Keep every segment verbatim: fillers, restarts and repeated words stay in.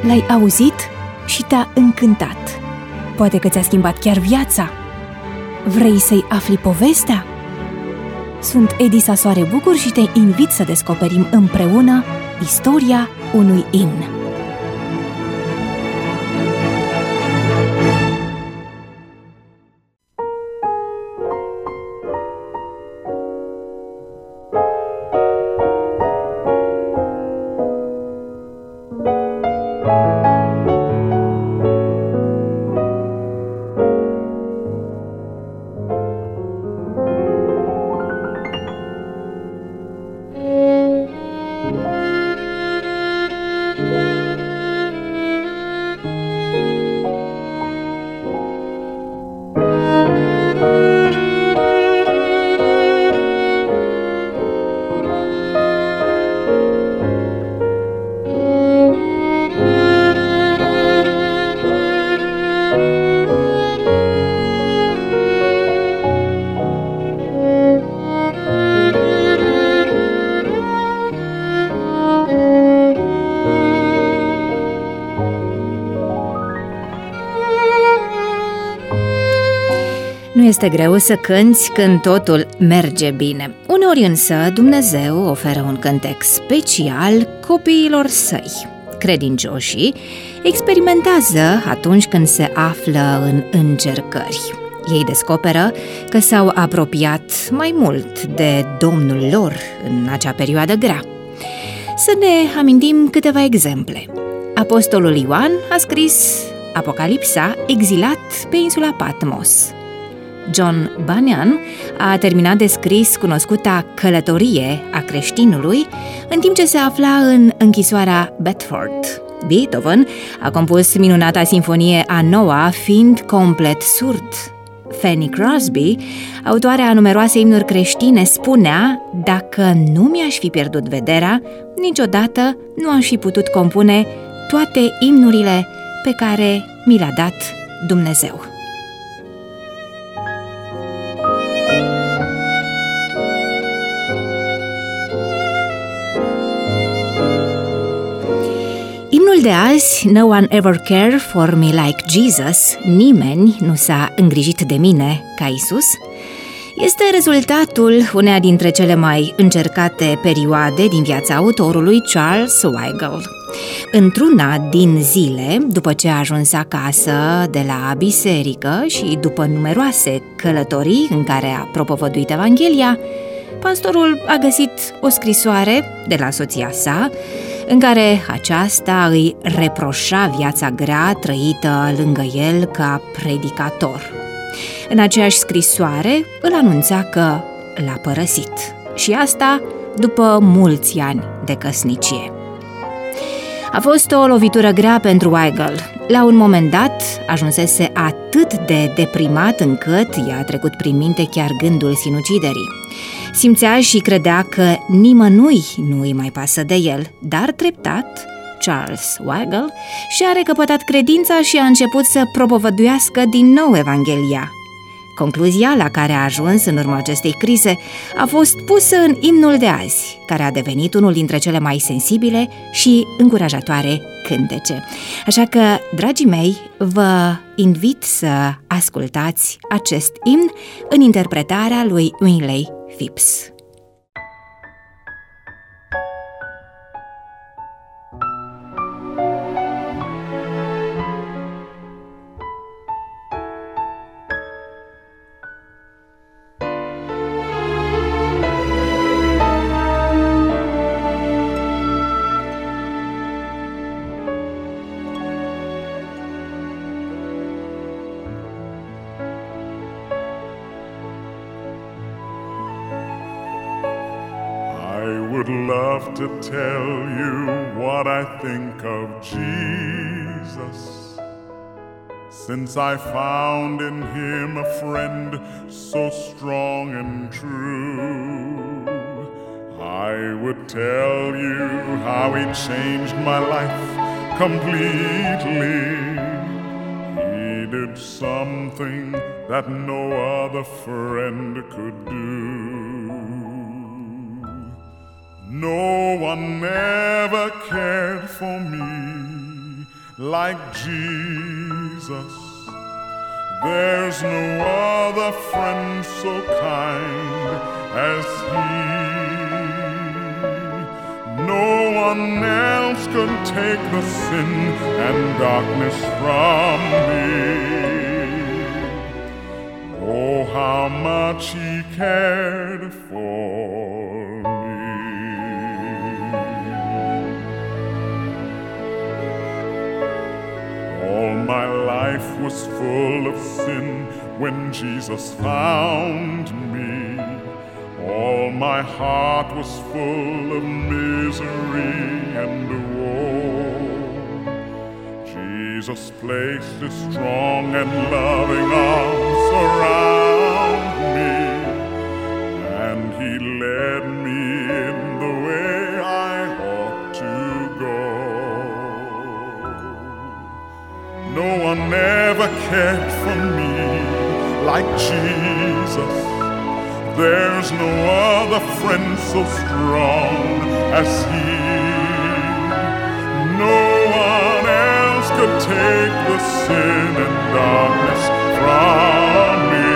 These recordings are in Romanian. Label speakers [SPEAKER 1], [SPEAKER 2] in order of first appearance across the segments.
[SPEAKER 1] L-ai auzit și te-a încântat. Poate că ți-a schimbat chiar viața. Vrei să-i afli povestea? Sunt Edisa Soare Bucur și te invit să descoperim împreună istoria unui imn.
[SPEAKER 2] Nu este greu să cânți când totul merge bine. Uneori însă Dumnezeu oferă un cântec special copiilor săi. Credincioșii experimentează atunci când se află în încercări. Ei descoperă că s-au apropiat mai mult de Domnul lor în acea perioadă grea. Să ne amintim câteva exemple. Apostolul Ioan a scris Apocalipsa exilat pe insula Patmos. John Bunyan a terminat de scris cunoscuta călătorie a creștinului în timp ce se afla în închisoarea Bedford. Beethoven a compus minunata sinfonie a noua, fiind complet surd. Fanny Crosby, autoarea a numeroase imnuri creștine, spunea: dacă nu mi-aș fi pierdut vederea, niciodată nu aș fi putut compune toate imnurile pe care mi le-a dat Dumnezeu. Imnul de azi, No one ever cared for me like Jesus, nimeni nu s-a îngrijit de mine ca Isus, este rezultatul uneia dintre cele mai încercate perioade din viața autorului Charles Weigle. Într-una din zile, după ce a ajuns acasă de la biserică și după numeroase călătorii în care a propovăduit Evanghelia, pastorul a găsit o scrisoare de la soția sa, în care aceasta îi reproșa viața grea trăită lângă el ca predicator. În aceeași scrisoare îl anunța că l-a părăsit, și asta după mulți ani de căsnicie. A fost o lovitură grea pentru Weigle. La un moment dat ajunsese atât de deprimat încât i-a trecut prin minte chiar gândul sinuciderii. Simțea și credea că nimănui nu îi mai pasă de el, dar treptat Charles Weigle și-a recăpătat credința și a început să propovăduiască din nou Evanghelia. Concluzia la care a ajuns în urma acestei crize a fost pusă în imnul de azi, care a devenit unul dintre cele mai sensibile și încurajatoare cântece. Așa că, dragii mei, vă invit să ascultați acest imn în interpretarea lui Wintley Phipps.
[SPEAKER 3] I would love to tell you what I think of Jesus, since I found in him a friend so strong and true. I would tell you how he changed my life completely. He did something that no other friend could do. No one ever cared for me like Jesus. There's no other friend so kind as He. No one else could take the sin and darkness from me. Oh, how much He cared for me. All my life was full of sin when Jesus found me. All my heart was full of misery and woe. Jesus placed His strong and loving arms around me, and He led me in the way I ought to go. No one ever cared for me like Jesus. There's no other friend so strong as He. No one else could take the sin and darkness from me.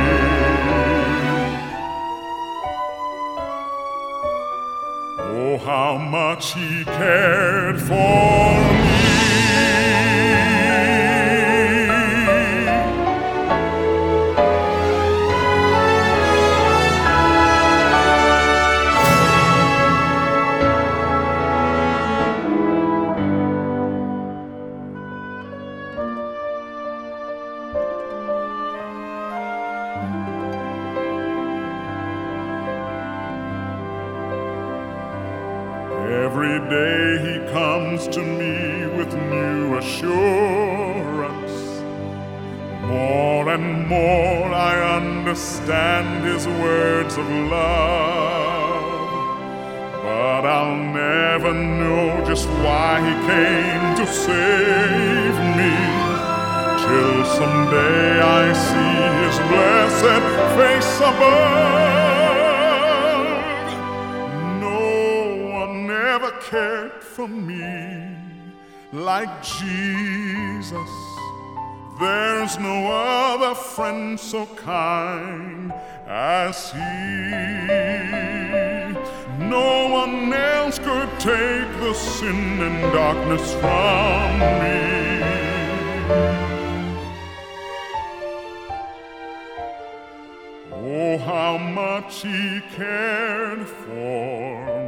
[SPEAKER 3] Oh, how much He cared for me. Every day He comes to me with new assurance. More and more I understand His words of love. But I'll never know just why He came to save me, till someday I see His blessed face above. Never cared for me like Jesus. There's no other friend so kind as He. No one else could take the sin and darkness from me. Oh, how much He cared for